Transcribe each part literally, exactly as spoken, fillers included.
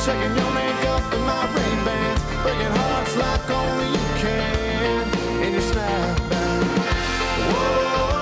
checking your makeup in my Ray-Bans, breaking hearts like only you can in your snapback. Whoa.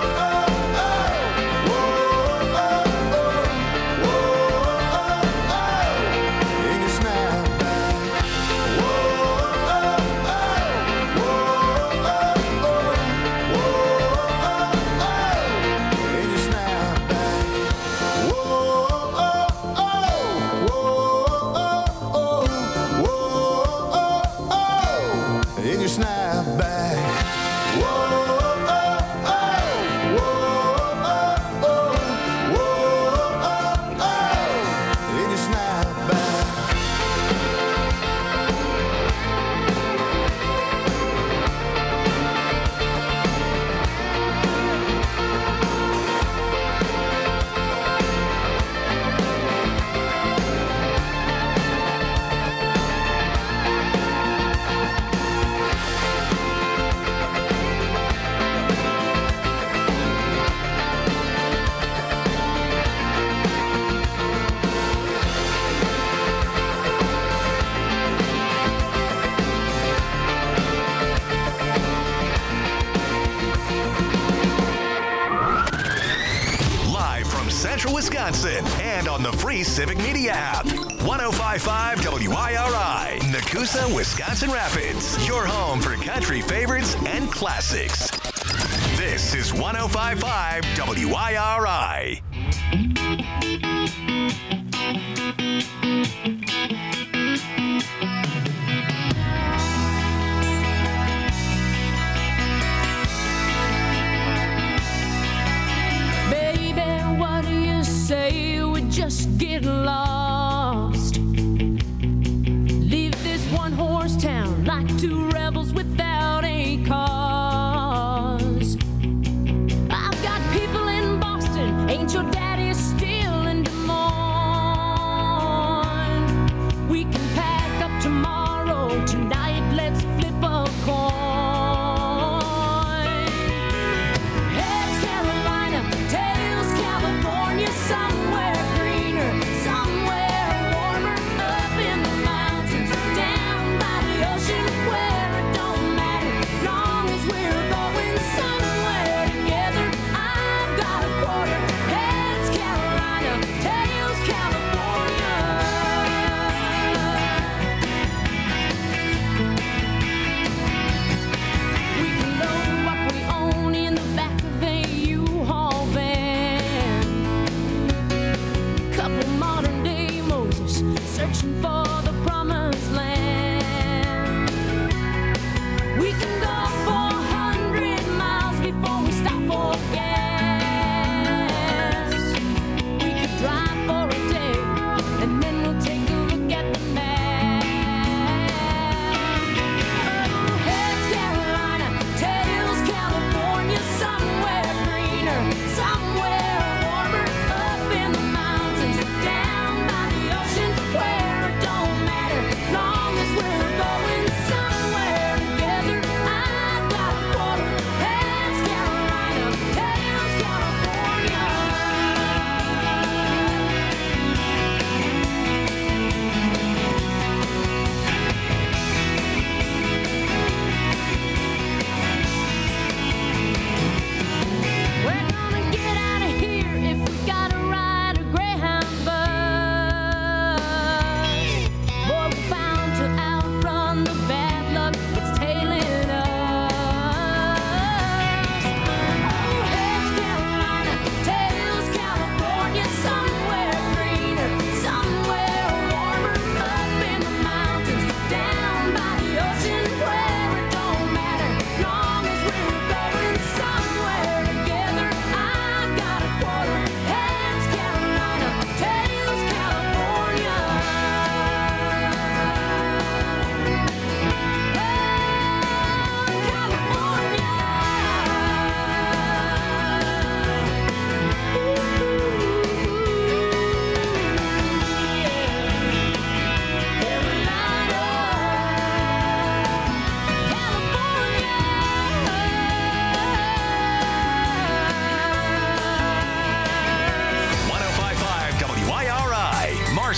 Wisconsin and on the free Civic Media app. one oh five point five W I R I, Nakusa, Wisconsin Rapids. Your home for country favorites and classics. This is one oh five point five W I R I. Say we just get lost. Leave this one horse town like two rebels without a cause. I've got people in Boston, ain't your daddy still in Des Moines?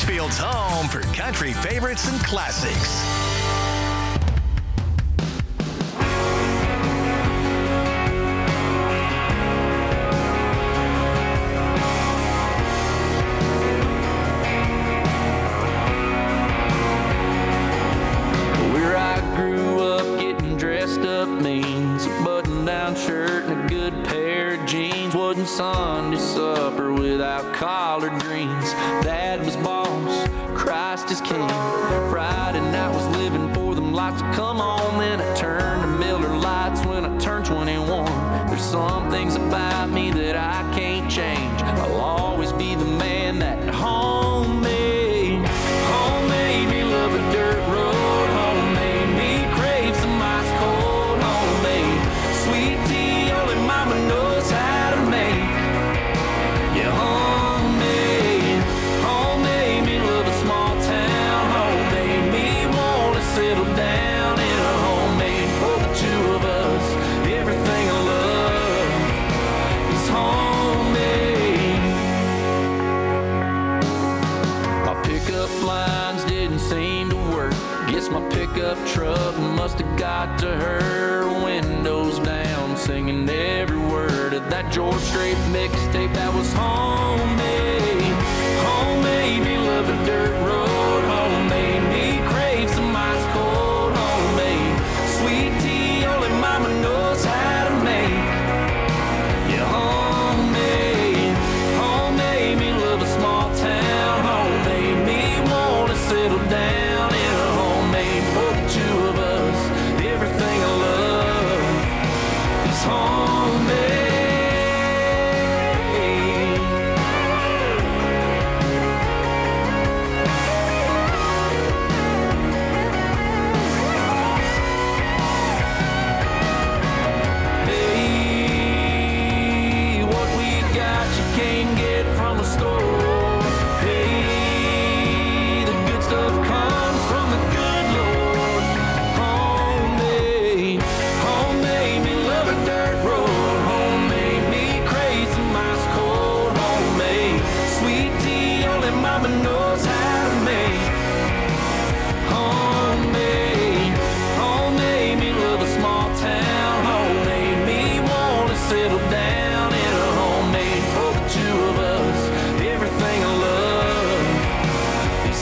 Mansfield's home for country favorites and classics. Where I grew up, getting dressed up means a button-down shirt and a good pair of jeans. Wasn't Sunday supper without collard greens. Dad was boss, Christ is king. Friday night was living for them lights to come on. Then I turned to Miller Lights when I turned twenty-one. There's some things about me that I can't change. I'll always be the man that home made. Home made me love a dirt road. Home made me crave some ice cold. Home made sweet tea only mama knows how to make. Yeah, home made. Home made me love a small town. Home made me want to settle down in a homemade for the two of us. Everything I love is homemade. My pickup lines didn't seem to work. Guess my pickup truck must have got to her. Windows down, singing every word of that George Strait mixtape that was homemade. Homemade me love a dirt road. Homemade me crave some ice cold. Homemade sweet tea only mama knows how to make. Yeah, homemade. Homemade me love a small town. Homemade me want to settle down in a homemade for the two of us. Everything I love is homemade. Hey, what we got you can't get from a store. Hey, the good stuff comes from the good Lord. Homemade, homemade me love a dirt road. Homemade me crave some ice cold. Homemade sweet tea only mama knows how to make. Homemade, homemade me love a small town. Homemade me want to settle down in a homemade for the two of us. Everything I love is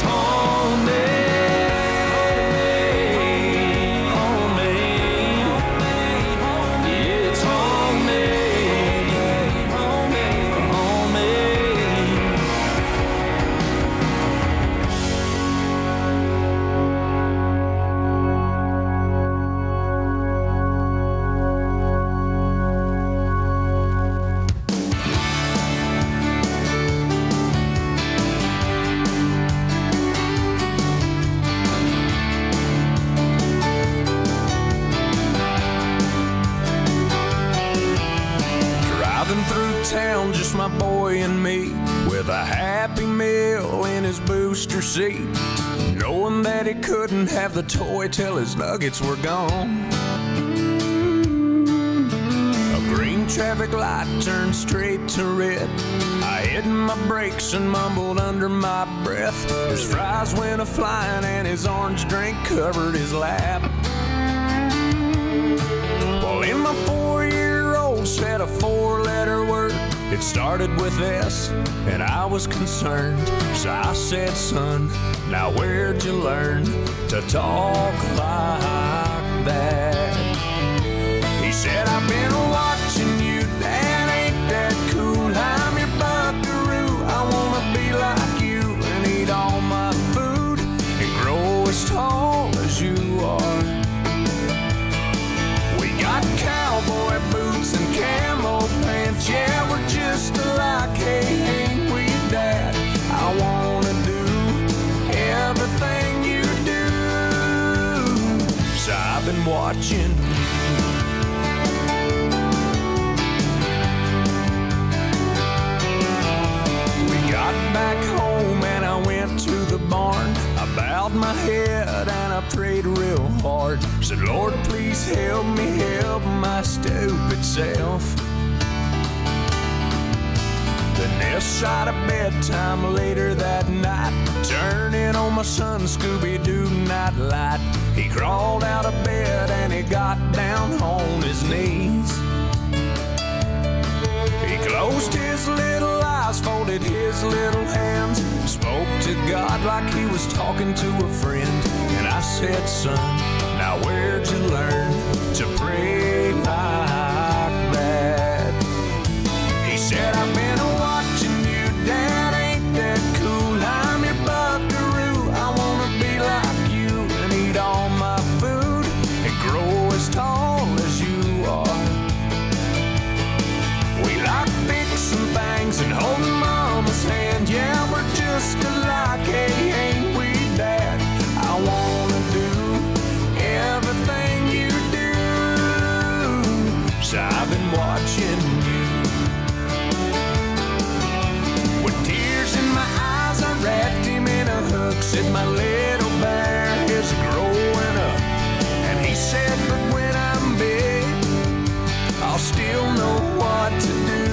homemade. Homemade, yeah, it's homemade. Homemade, homemade. Driving through town, just my boy and me, with a Happy Meal in his booster seat, knowing that he couldn't have the toy till his nuggets were gone. A green traffic light turned straight to red. I hit my brakes and mumbled under my breath. His fries went a-flying and his orange drink covered his lap. Well, in my four-year-old said a four-letter word. It started with S, and I was concerned. So I said, son, now where'd you learn to talk like that? He said, I've been watching you, Dad, ain't that cool? I'm your buckaroo, I wanna be like you and eat all my food and grow as tall as you are. We got cowboy boots and camo pants, yeah, we're just alike, hey, ain't we, Dad? I wanna do everything you do. So I've been watching. We got back home and I went to the barn. I bowed my head and I prayed real hard. Said, Lord, please help me help my stupid self. The nest side of bedtime later that night, turning on my son Scooby-Doo nightlight. He crawled out of bed and he got down on his knees. He closed his little eyes, folded his little hands, spoke to God like he was talking to a friend. And I said, son, now where'd you learn to pray like that? He said, I've been watching you, Dad, ain't that cool? I'm your buckaroo, I wanna be like you and eat all my food and grow as tall as you are. We like fixing things and holding Mama's hand. Yeah, we're just alike, hey, ain't we, Dad? I wanna do everything you do. So I've been watching you. With tears in my eyes, I wrapped him in a hook. Said my little bear is growing up. And he said, but when I'm big, I'll still know what to do.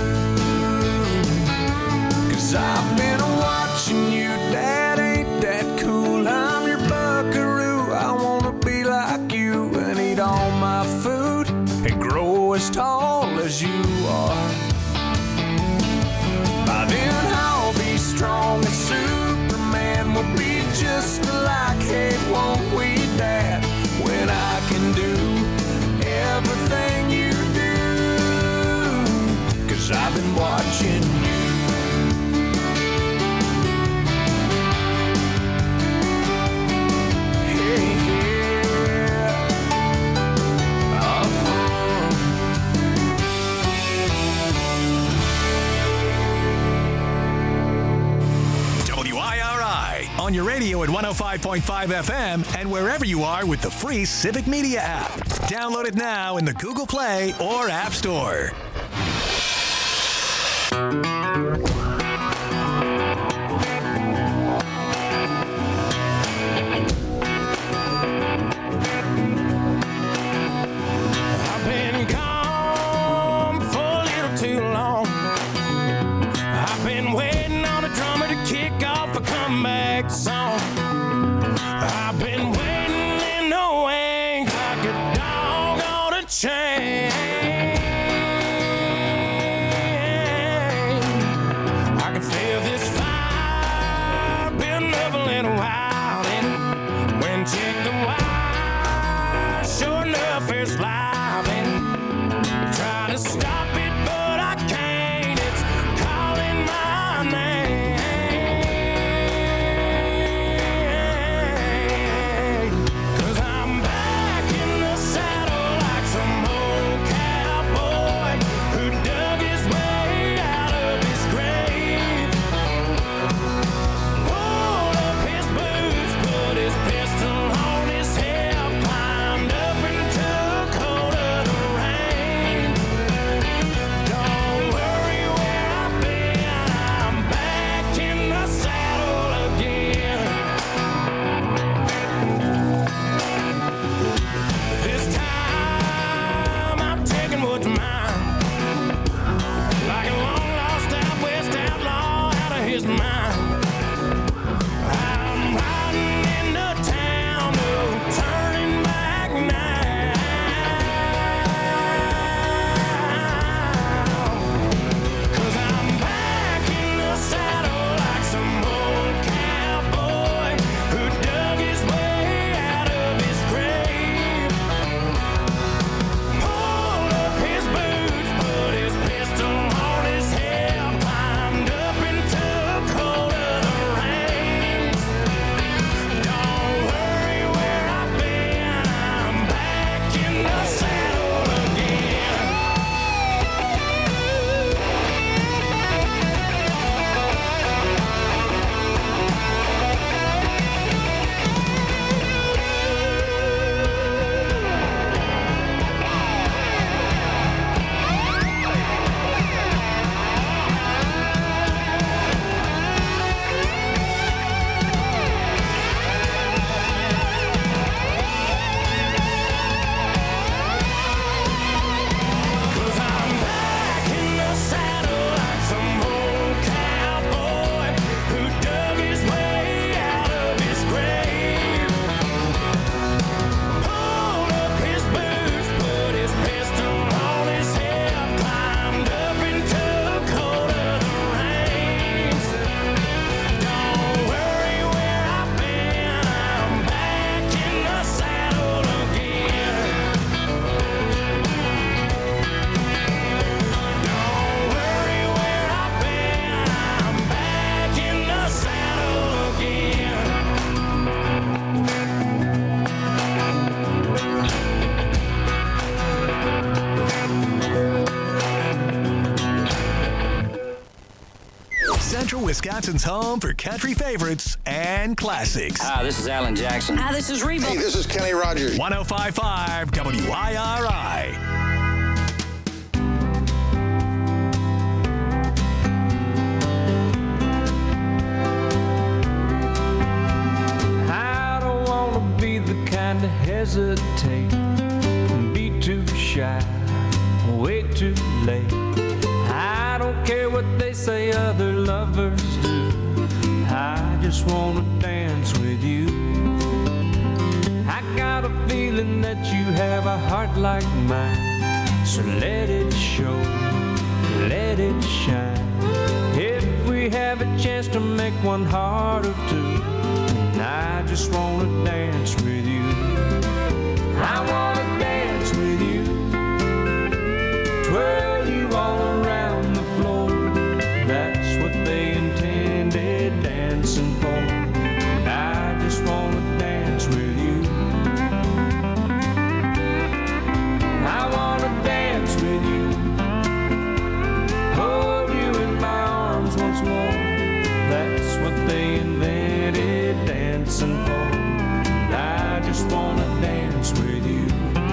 Cause I've been watching you, Dad, ain't that cool? I'm your buckaroo, I wanna be like you and eat all my food and grow as tall as you are. By then I'll be strong as Superman, we'll be just alike, hey, won't we, Dad? When I can do everything you do, cause I've been watching you. On your radio at one oh five point five F M and wherever you are with the free Civic Media app. Download it now in the Google Play or App Store. I've been gone for a little too long. I've been waiting on a drummer to kick off a comeback song. I've been waiting and knowing like a dog on a chain. I can feel this fire building up a little while, and when check the wire, sure enough it's live, and try to stop it but I can't. It's calling my name. Boots Wisconsin's home for country favorites and classics. Hi, this is Alan Jackson. Hi, this is Reba. Hey, this is Kenny Rogers. one oh five point five W I R I. To hesitate and be too shy, way too late. I don't care what they say other lovers do. I just wanna dance with you. I got a feeling that you have a heart like mine, so let it show, let it shine. If we have a chance to make one heart of two, I just wanna dance with you. I wanna dance with you, twirl you all around the floor. That's what they intended dancing for. And I just wanna dance with you. I wanna dance with you, hold you in my arms once more. That's what they invented dancing for. And I just wanna dance with you.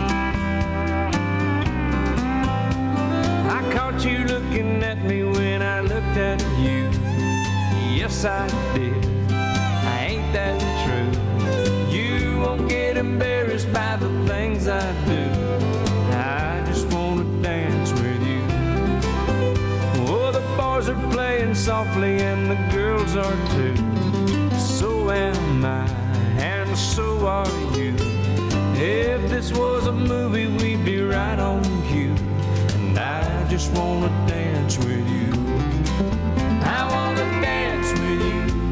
I caught you looking at me when I looked at you. Yes, I did. I ain't that true. You won't get embarrassed by the things I do. I just wanna dance with you. Oh, the boys are playing softly and the girls are too. So am I, and so are you. If this was a movie, we'd be right on cue. And I just wanna dance with you. I wanna dance with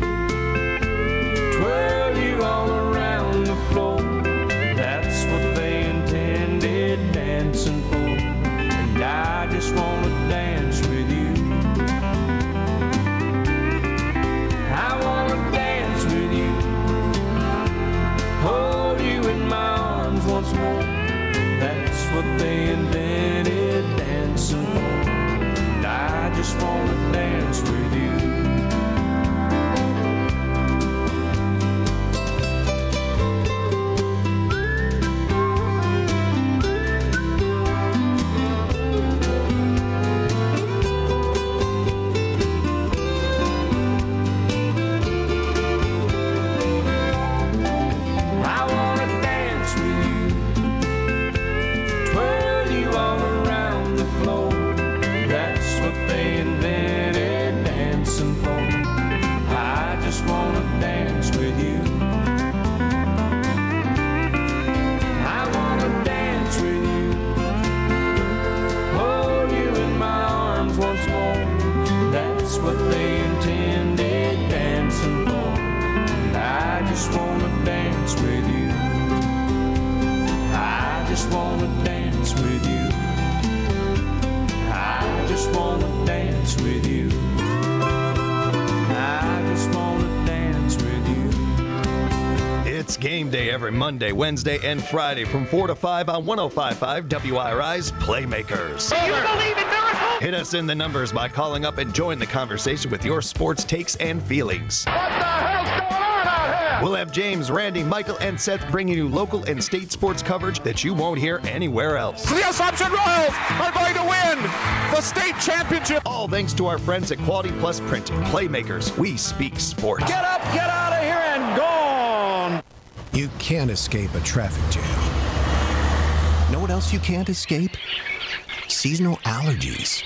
you, twirl you all around the floor. That's what they intended dancing for. And I just wanna dance with you. I wanna dance with you, hold you in my arms once more. That's what they invented dancing for. And I just wanna dance with you. Game day every Monday, Wednesday, and Friday from four to five on one oh five point five W I R I's Playmakers. Do you believe in miracles? Hit us in the numbers by calling up and join the conversation with your sports takes and feelings. What the hell's going on out here? We'll have James, Randy, Michael, and Seth bringing you local and state sports coverage that you won't hear anywhere else. The Assumption Royals are going to win the state championship. All thanks to our friends at Quality Plus Printing. Playmakers, we speak sports. Get up, get out of here, and gone. You can't escape a traffic jam. Know what else you can't escape? Seasonal allergies.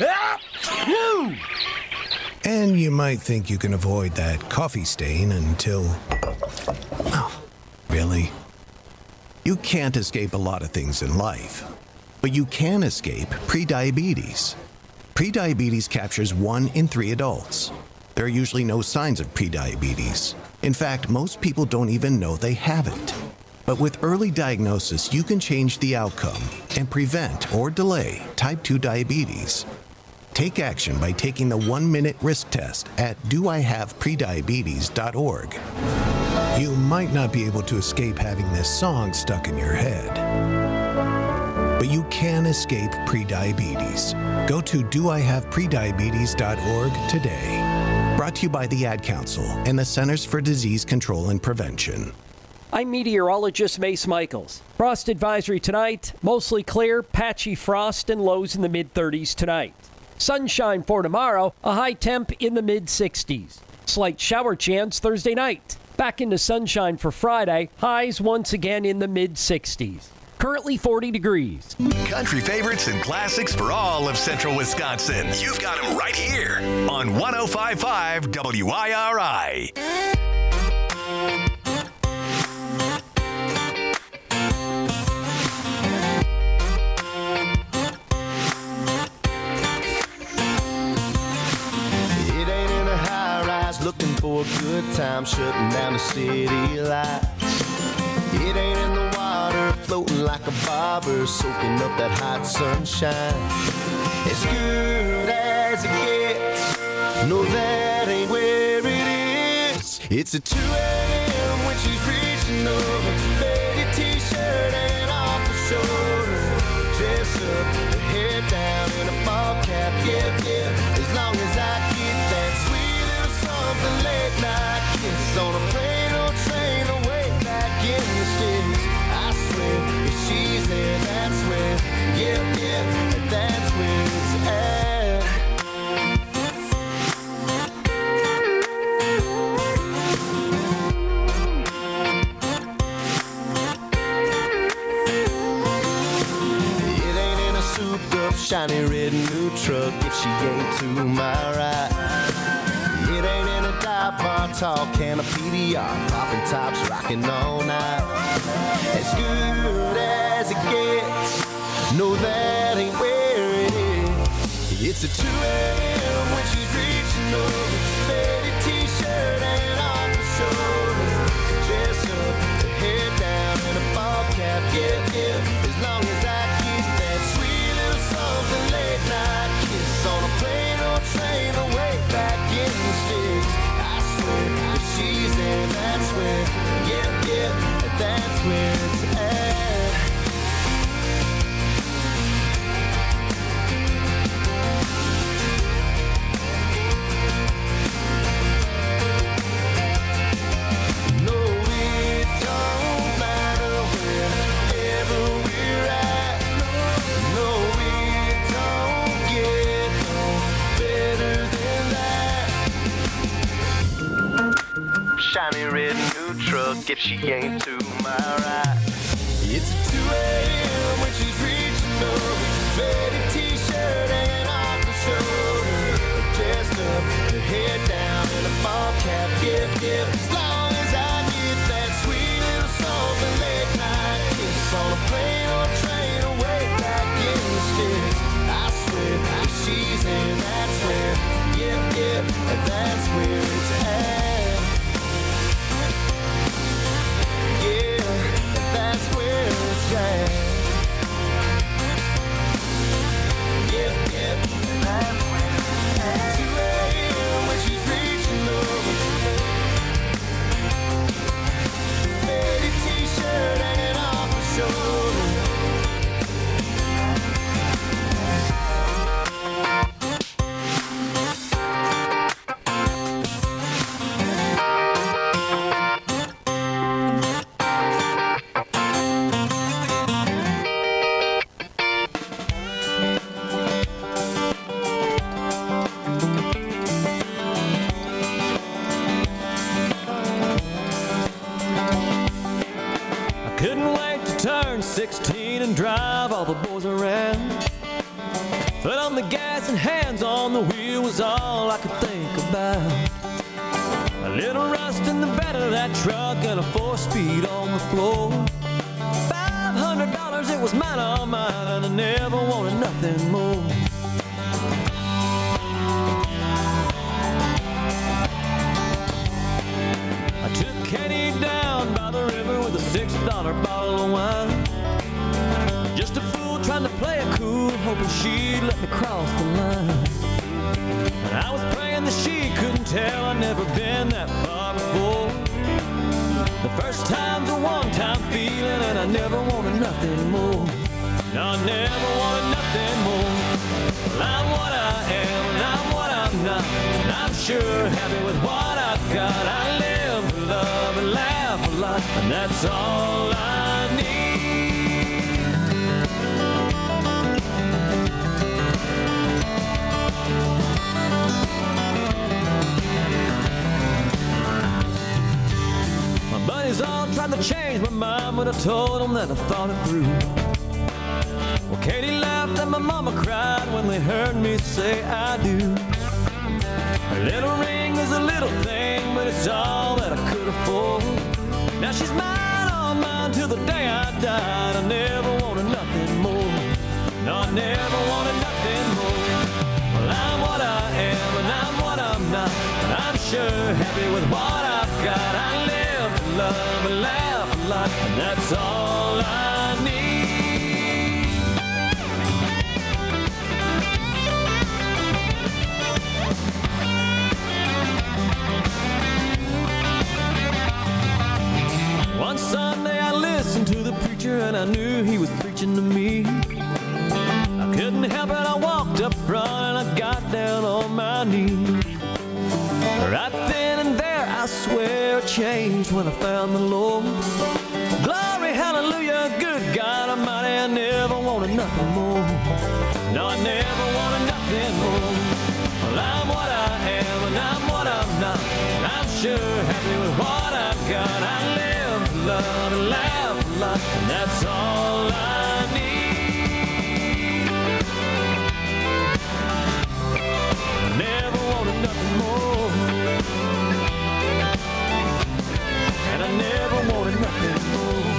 And you might think you can avoid that coffee stain until... Oh, really? You can't escape a lot of things in life, but you can escape prediabetes. Prediabetes captures one in three adults. There are usually no signs of prediabetes. In fact, most people don't even know they have it. But with early diagnosis, you can change the outcome and prevent or delay type two diabetes. Take action by taking the one-minute risk test at do I have prediabetes dot org. You might not be able to escape having this song stuck in your head, but you can escape prediabetes. Go to do I have prediabetes dot org today. Brought to you by the Ad Council and the Centers for Disease Control and Prevention. I'm meteorologist Mace Michaels. Frost advisory tonight, mostly clear, patchy frost and lows in the mid thirties tonight. Sunshine for tomorrow, a high temp in the mid sixties. Slight shower chance Thursday night. Back into sunshine for Friday, highs once again in the mid sixties. Currently forty degrees. Country favorites and classics for all of central Wisconsin. You've got them right here on one oh five point five W I R I. It ain't in a high rise looking for a good time, shutting down the city lights. It ain't in the water floating like a bobber, soaking up that hot sunshine. As good as it gets, no, that ain't where it is. It's at two a.m. when she's reaching over, faded t-shirt and off the shoulder, dress up, her hair down in a ball cap, yeah, yeah. As long as I get that sweet little something late night kiss on a plane or train away back in the sticks. I swear, if she's there, that's where, yeah, yeah, that's where it's at. It ain't in a souped up, shiny red new truck if she ain't to my right. It ain't in a dive bar, tall can of P D R, popping tops, rocking all night. As good as it gets, no, that ain't where it is. It's at two a.m. when she's reaching over, faded t-shirt and off the shoulder, dress up, her hair down in a ball cap, yeah, yeah. As long as I get that sweet little something late night kiss on a plane or train away back in the sticks. I swear, if she's there, that's where, yeah, yeah, that's where it's at. No, it don't matter wherever we're at. No, it don't get no better than that. Shiny red new truck if she ain't to my right. It's at two a.m. when she's reaching over, faded t-shirt hanging off the shoulder, dressed up, her hair down in a ball cap, yeah, yeah. As long as I get that sweet little something late night kiss on a plane or train away back in the sticks. I swear, if she's in, that's where, yeah, yeah, that's where it's at. Yeah, that's where it's at. Yeah, yeah, that's where it's at. two a.m. when she's reaching over, faded t-shirt hanging off her shoulder. Couldn't wait to turn sixteen and drive all the boys around. Foot on the gas and hands on the wheel was all I could think about. A little rust in the bed of that truck and a four-speed on the floor. Five hundred dollars, it was mine, all mine, and I never wanted nothing more. I took Kenny down by the river with a six dollar bottle of wine. Just a fool trying to play it cool, hoping she'd let me cross the line. And I was praying that she couldn't tell I'd never been that far before. The first time's a one-time feeling, and I never wanted nothing more. No, I never wanted nothing more. Well, I'm what I am, and I'm what I'm not, and I'm sure happy with what I've got. I live for love and laugh a lot, and that's all I need. My buddies all tried to change my mind, but I told them that I thought it through. Well, Katie laughed and my mama cried when they heard me say I do. Her little ring is a little thing, but it's all that I could afford. Now she's mine, all mine, till the day I died. I never wanted nothing more. No, I never wanted nothing more. Well, I'm what I am and I'm what I'm not, but I'm sure happy with what I've got. I live to love and laugh a lot, and that's all I need. One Sunday I listened to the preacher and I knew he was preaching to me. I couldn't help it, I walked up front and I got down on my knees. Right then and there I swear it changed when I found the Lord. Glory, hallelujah, good God Almighty, I never wanted nothing more. No, I never wanted nothing more. Well, I'm what I am and I'm what I'm not, and I'm sure happy with what I've got. I live love and laugh a lot, and that's all I need. I never wanted nothing more, and I never wanted nothing more.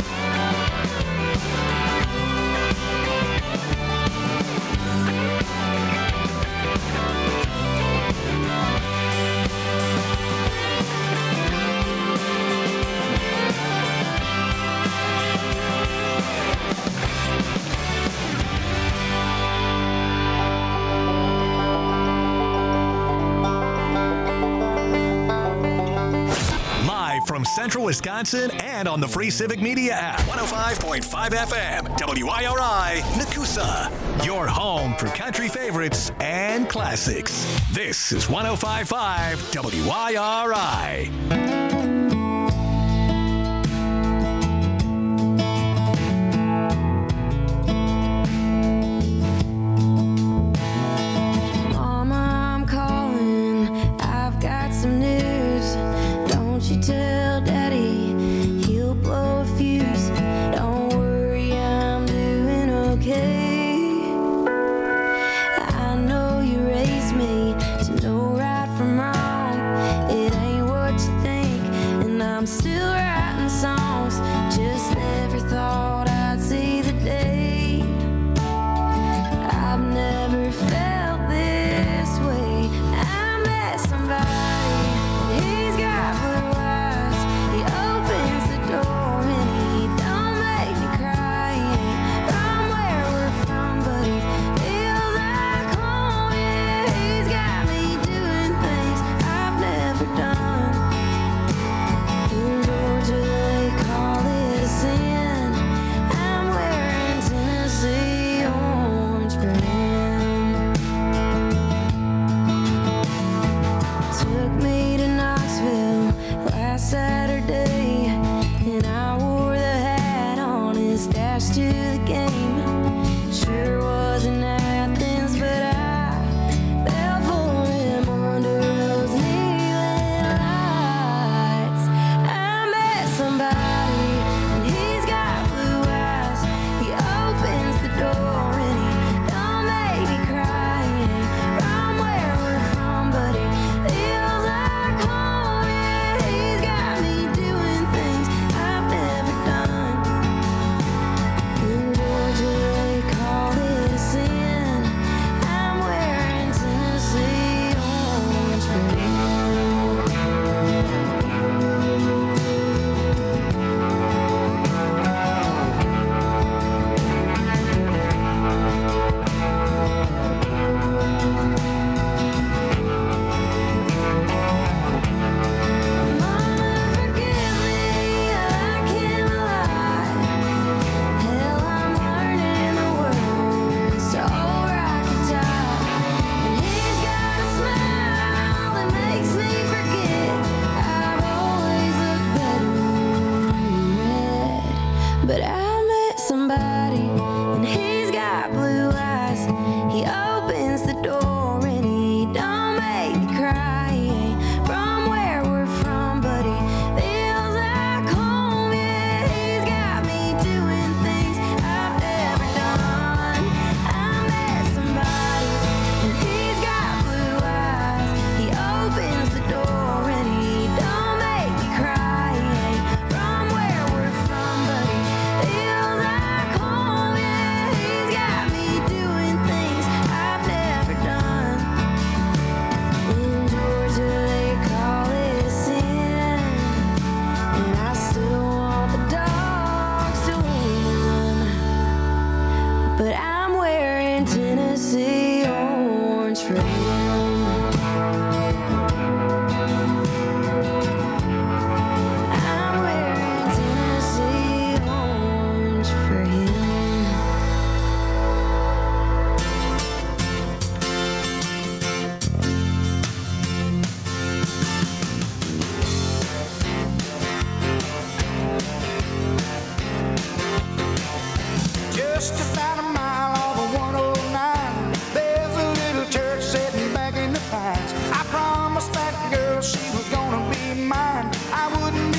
From Central Wisconsin and on the free Civic Media app. one oh five point five F M, W I R I, Nakusa. Your home for country favorites and classics. This is one oh five point five W I R I.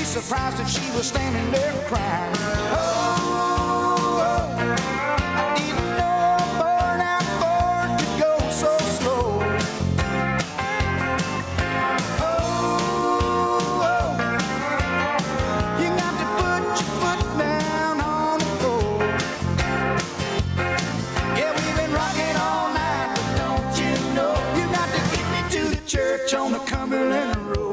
surprised if she was standing there crying. Oh, oh, I didn't know a burnout Ford could go so slow. Oh, oh, you got to put your foot down on the floor. Yeah, we've been rocking all night, but don't you know you got to get me to the church on the Cumberland Road.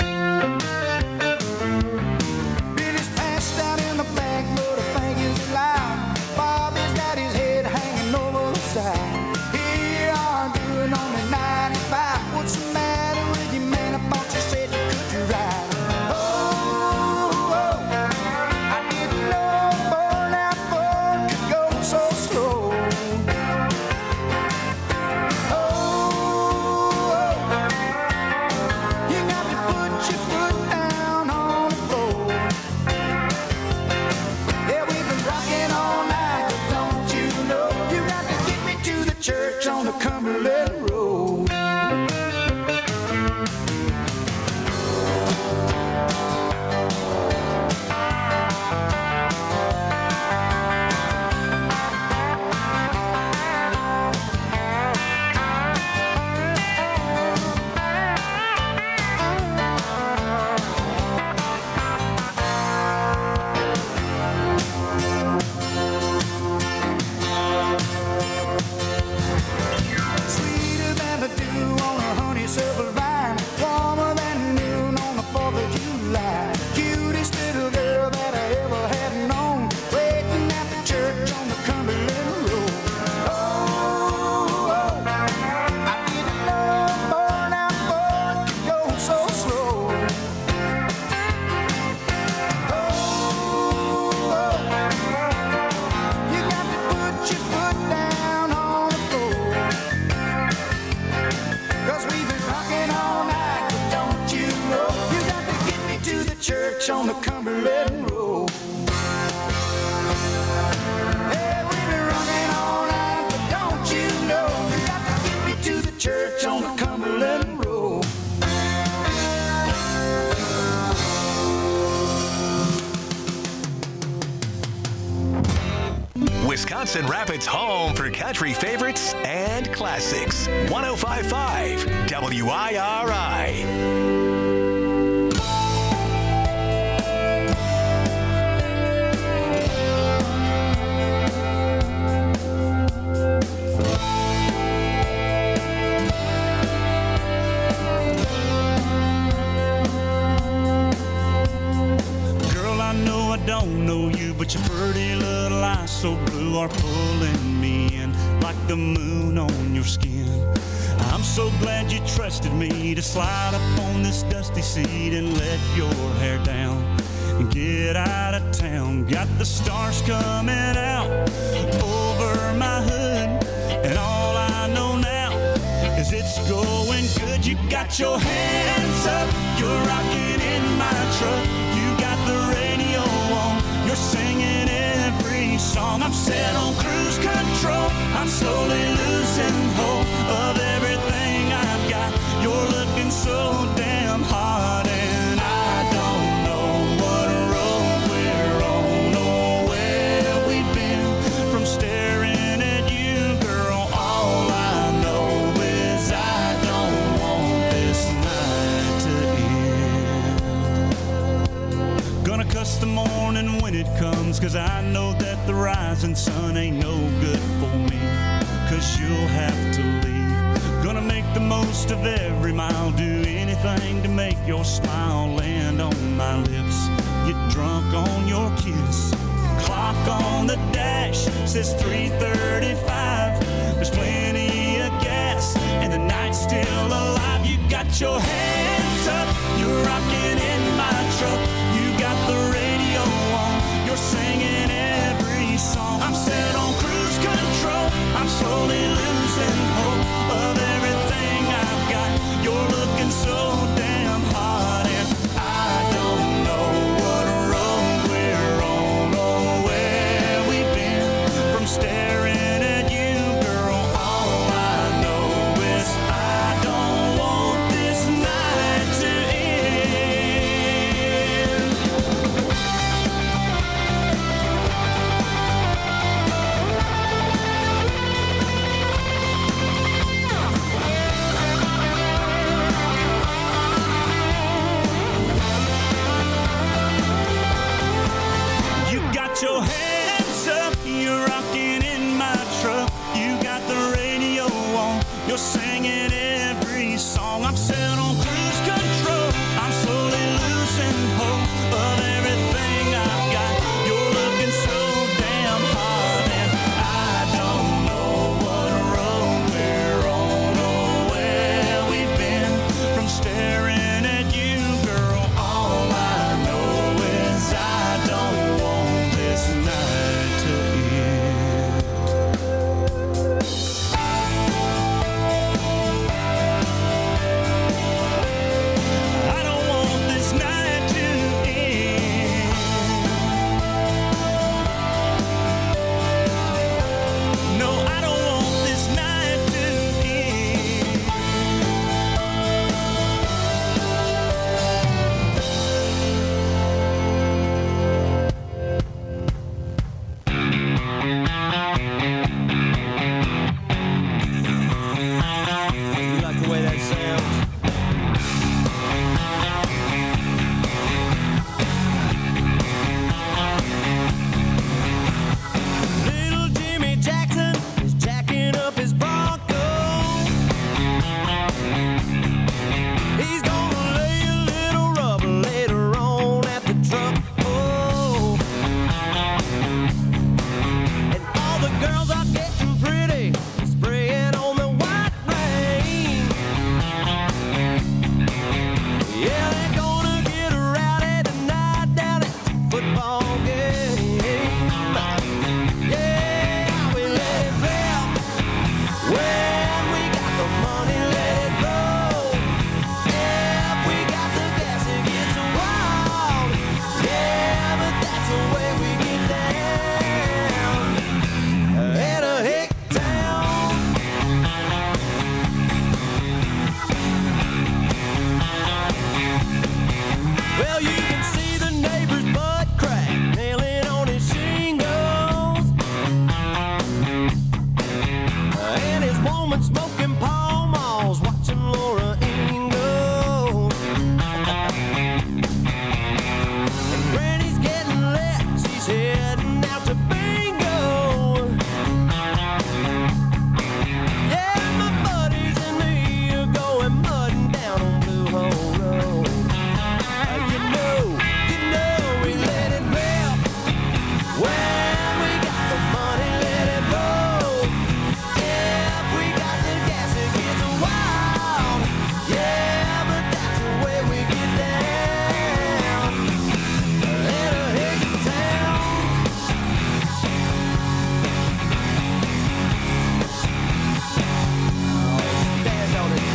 On the Cumberland Road. Hey, we've been running all night, but don't you know you got to get me to the church on the Cumberland Road. Wisconsin Rapids' home for country favorites and classics. one oh five point five W I R I. Don't know you, but your pretty little eyes so blue are pulling me in like the moon on your skin. I'm so glad you trusted me to slide up on this dusty seat and let your hair down and get out of town. Got the stars coming out over my hood, and all I know now is it's going good. You got your hands up, you're rocking in my truck. You got the radio on, you're singing every song. I'm set on cruise control, I'm slowly losing hope of everything I've got. You're looking so damn hot, and I don't know what road we're on or where we've been from staring at you, girl. All I know is I don't want this night to end. Gonna cuss the morning when it comes, cause I know that the rising sun ain't no good for me, cause you'll have to leave. Gonna make the most of every mile, do anything to make your smile land on my lips, get drunk on your kiss. Clock on the dash says three thirty-five, there's plenty of gas and the night's still alive. You got your hands up, you're rocking in my truck. You got the radio on, you're singing every song. I'm set on cruise control, I'm slowly losing hope of everything I've got. You're looking so damn hot, and I don't know what road we're on or where we've been from staring at you, girl. All I know is I don't want this night to end. he's heading out to bingo. Yeah, my buddies and me are going mudding down on Blue Hole Road. Uh, you know, you know we let it rip. When we got the money, let it roll. If we got the gas, it gets wild. Yeah, but that's the way we get down. In a hick town. Oh, stand on it.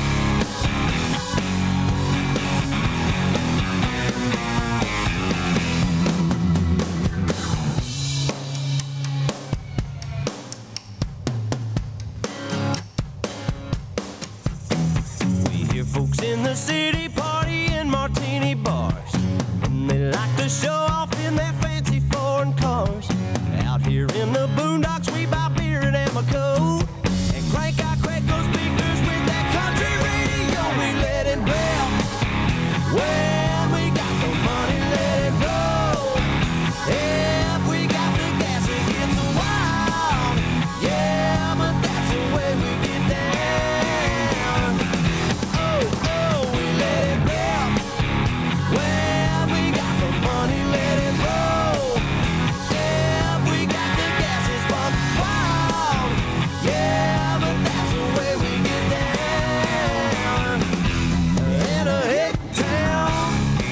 We hear folks in the city party in martini bars, and they like to show off in their fancy foreign cars. Out here in the boondocks, we buy beer at Amoco and crank our Quaco speakers with that country radio. We let it rip. When we got the money, let it roll. If we got the gas, it gets wild. Yeah, but that's the way we get down. Oh, oh, we let it rip. When we got the money, let it roll. If we got the gas, it's buck wild. Yeah, but that's the way we get down. In a hick town.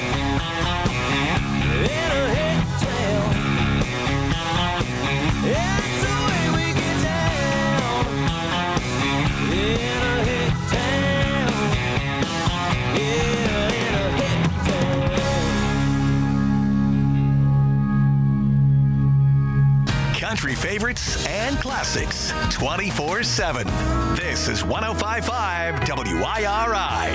In a hick town. That's the way we get down. In a hick town. Yeah, in a hick town. Country favorites and classics twenty-four seven. This is one oh five point five W I R I.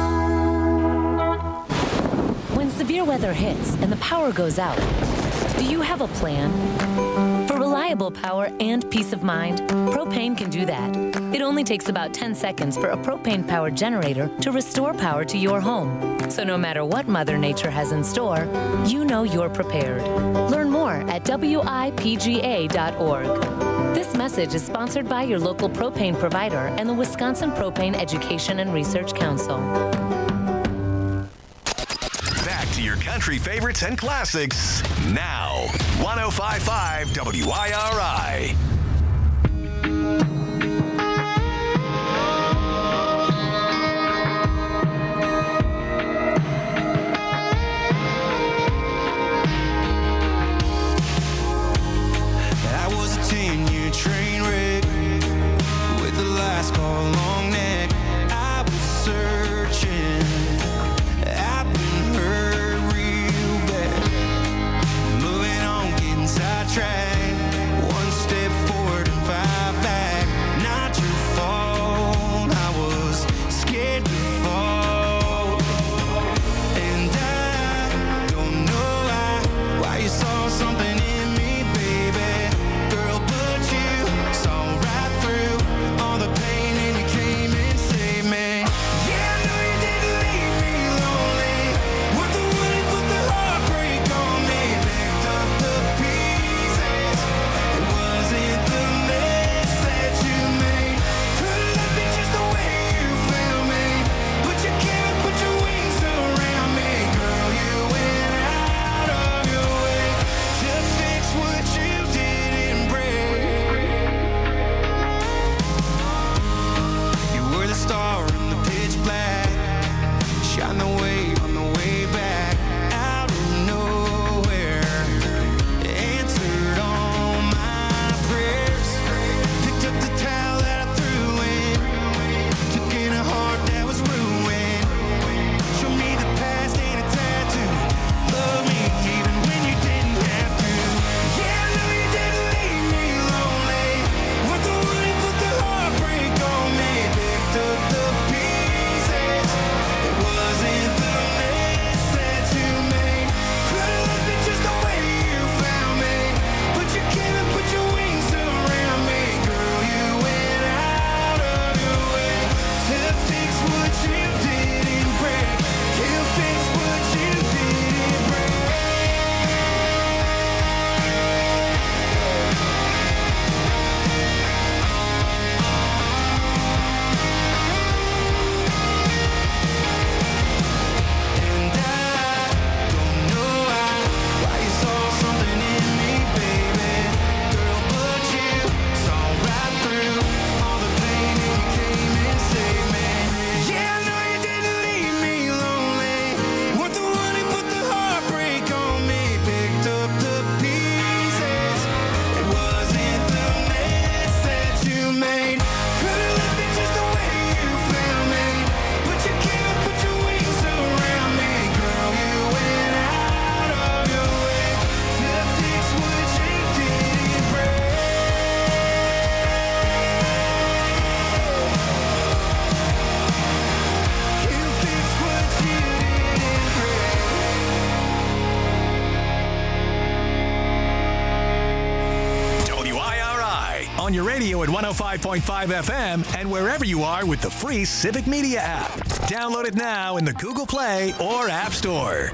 When severe weather hits and the power goes out, do you have a plan? For reliable power and peace of mind, Propane can do that. It only takes about ten seconds for a propane-powered generator to restore power to your home. So no matter what Mother Nature has in store, you know you're prepared. Learn more at W I P G A dot org. This message is sponsored by your local propane provider and the Wisconsin Propane Education and Research Council. Back to your country favorites and classics now. one oh five point five W I R I. I was a ten-year train wreck with the last call long neck. I was searching. I've been hurt real bad. Moving on, getting sidetracked. One step forward and five back. on your radio at one oh five point five F M and wherever you are with the free Civic Media app. Download it now in the Google Play or App Store.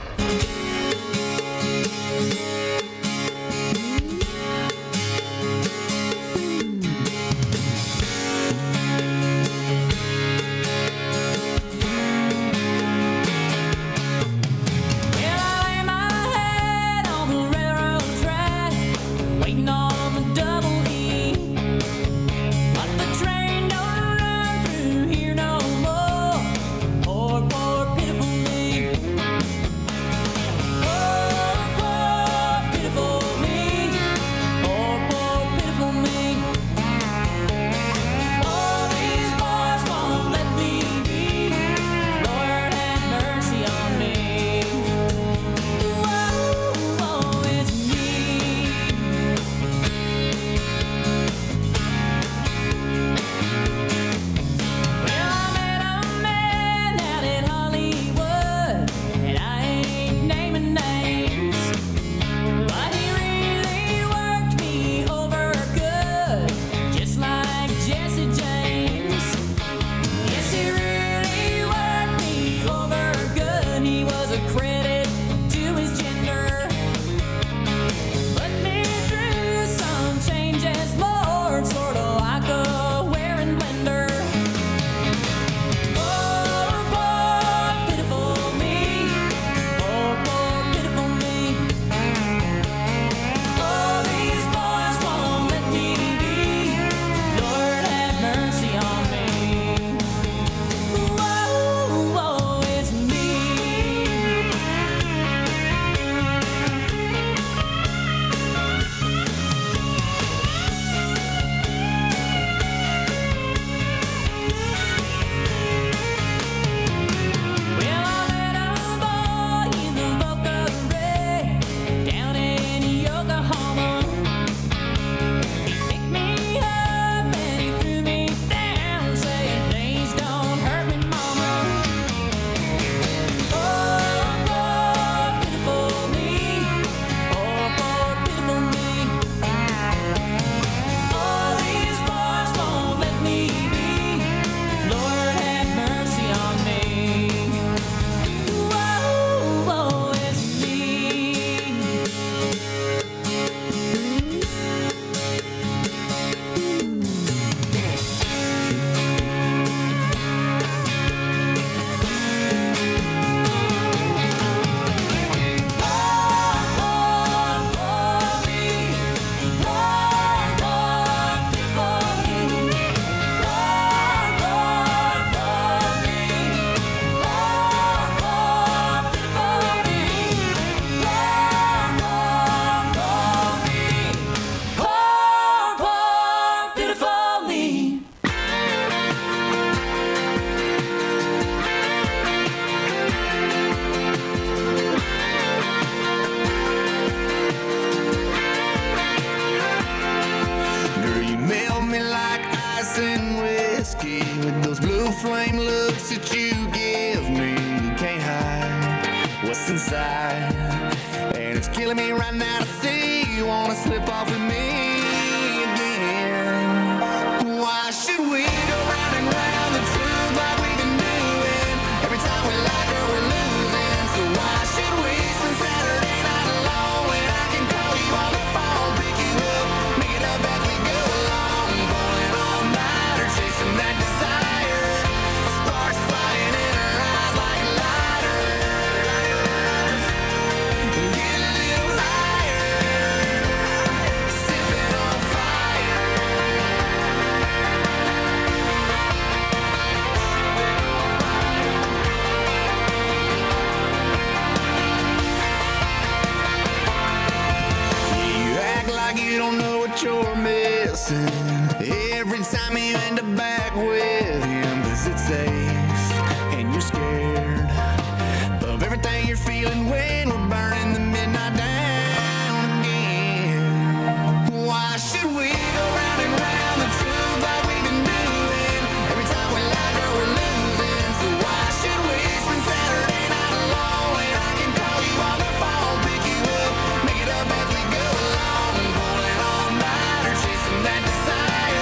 Make it up as we go along, pulling all nighter, chasing that desire.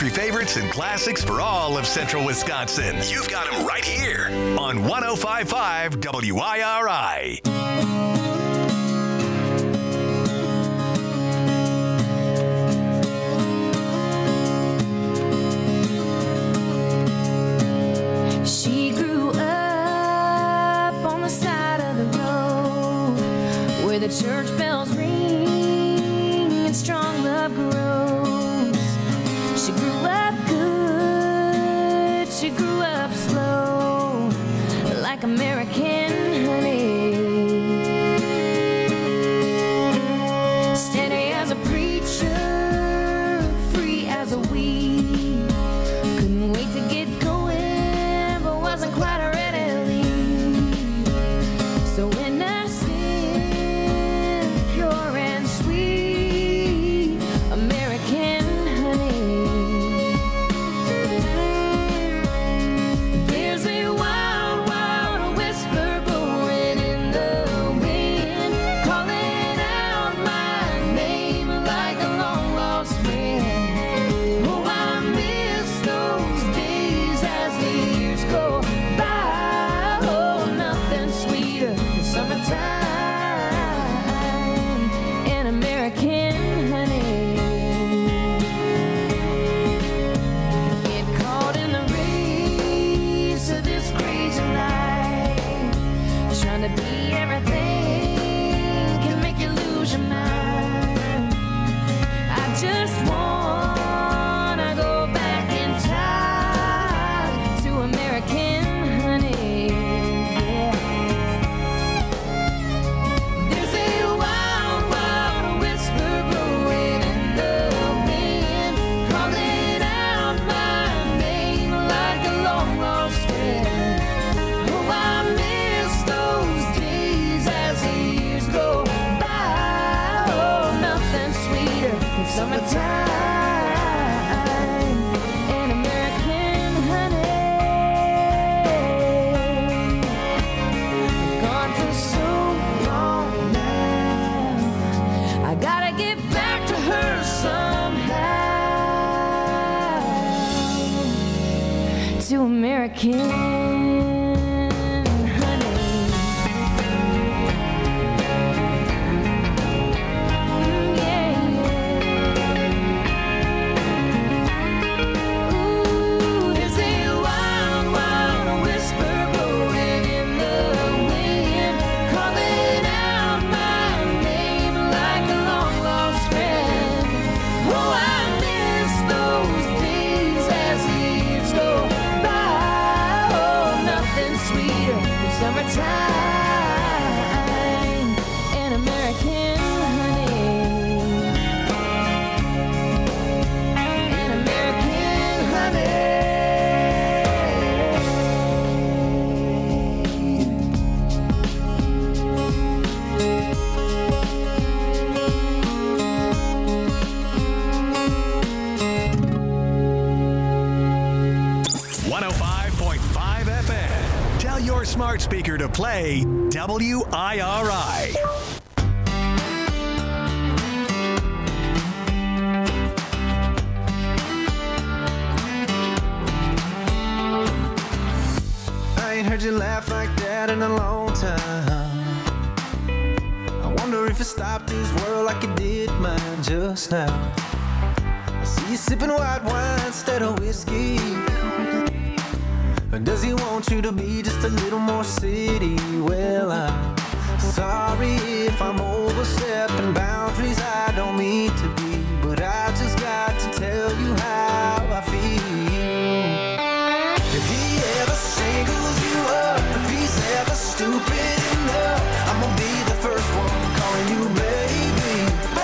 country favorites and classics for all of central Wisconsin. You've got them right here on one oh five point five W I R I. She grew up on the side of the road where the church bells ring and strong love grows. She grew up good, she grew up slow, like American honey. Steady as a preacher, free as a weed. Couldn't wait to get going, but wasn't quite ready to leave. So innocent, pure and sweet, American honey. There's a wild, wild whisper blowing in the wind, calling out my name like a long lost friend. Oh, I miss those days as the years go by. Oh, nothing sweeter than summertime and American honey. Get caught in the race of this crazy life, trying to be everything can make you lose your mind. I just wanna go back in time to American honey. Yeah. There's a wild, wild whisper blowing in the wind, calling out my name like a long lost friend. Oh, I miss those days as the years go by. Oh, nothing sweeter than summertime and American honey. Gone for so long now, I gotta get back to her somehow. To American honey. Mm, yeah, yeah. Ooh, there's a wild, wild whisper blowing in the wind, calling out my name like a long lost friend. Oh, I miss those days as the years go by. Oh, nothing sweeter than summertime and American honey. And American honey. one oh five point five F M. Tell your smart speaker to play W I R I. I ain't heard you laugh like that in a long time. I wonder if it stopped this world like it did mine just now. I see you sipping white wine instead of whiskey. Or does he want you to be just a little more city? Well, I'm sorry if I'm overstepping boundaries I don't mean to be, but I just got to tell you how I feel. If he ever singles you up, if he's ever stupid enough, I'm gonna be the first one calling you baby.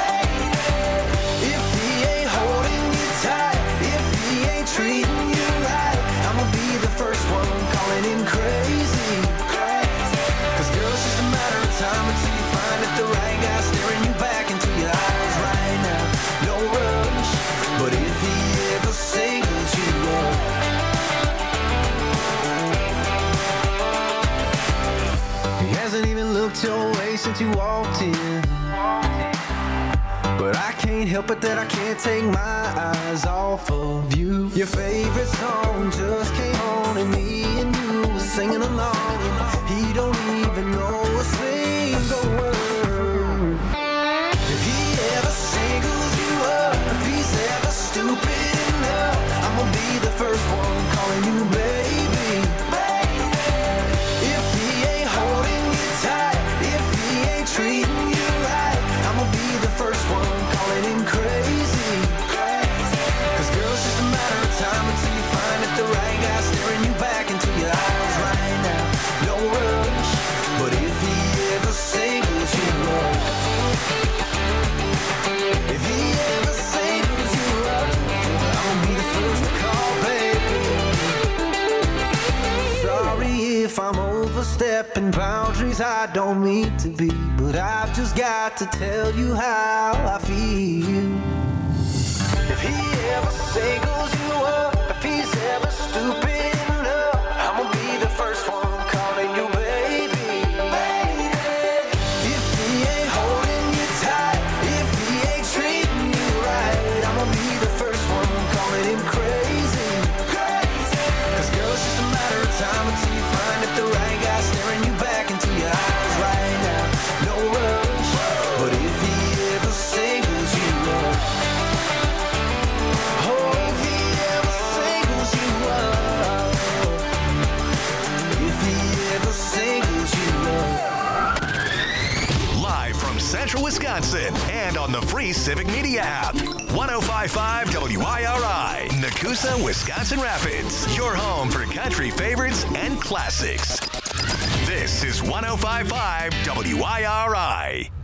If he ain't holding you tight, if he ain't treating you right, I'm gonna be the first one calling him crazy. Cause girl, it's just a matter of time until you find that the right guy staring you back into your eyes right now. No rush, but if he ever singles you up, he hasn't even looked your way since you walked in, but I can't can't help it that I can't take my eyes off of you. Your favorite song just came on and me and you were singing along. And he don't even know a single word. If he ever singles you up, if he's ever stupid enough, I'm gonna be the first one calling you baby. If he ain't holding you tight, if he ain't treating you right, I'm gonna be the first one calling him crazy. Cause girl, it's just a matter of time until you find that the right guy staring you back into your eyes right now. No rush, but if he ever singles you up, if he ever singles you up, I'm gonna be the first to call, baby. Sorry if I'm overstepping boundaries I don't mean to be, but I've just got to tell you how I feel. If he ever singles you up, if he's ever stupid enough, I'm gonna be the first one calling you baby. If he ain't holding you tight, if he ain't treating you right, I'm gonna be the first one calling him crazy. Cause girl, it's just a matter of time until you find that the right guy staring you back into your eyes right now. No rush, but if he ever singles you up, oh, if he ever singles you up, if he ever singles you up. Live from Central Wisconsin and on the free Civic Media app. one oh five point five W I R I, Nakusa, Wisconsin Rapids. Your home for country favorites and classics. This is one oh five point five W I R I.